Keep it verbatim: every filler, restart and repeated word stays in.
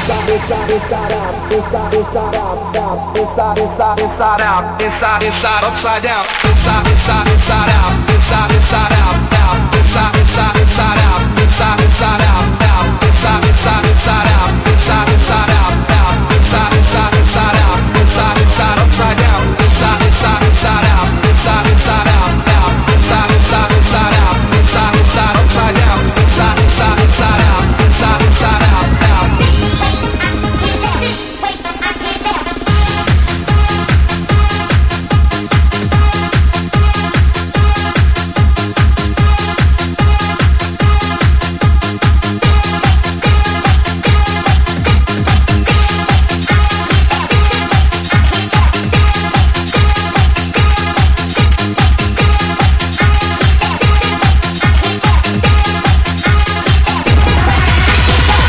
inside, inside out, inside, inside out, out, inside, inside, inside out, inside, inside, upside down, inside, inside, inside out, inside, inside out, out, inside, inside.